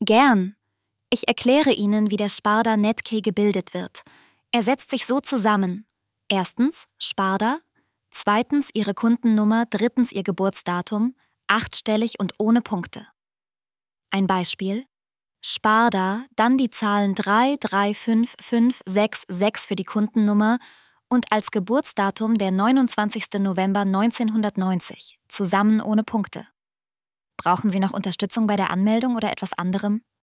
Gern. Ich erkläre Ihnen, wie der Sparda Nettkey gebildet wird. Er setzt sich so zusammen. Erstens Sparda, zweitens Ihre Kundennummer, drittens Ihr Geburtsdatum, 8-stellig und ohne Punkte. Ein Beispiel: Sparda, dann die Zahlen 335566 für die Kundennummer und als Geburtsdatum der 29. November 1990, zusammen ohne Punkte. Brauchen Sie noch Unterstützung bei der Anmeldung oder etwas anderem?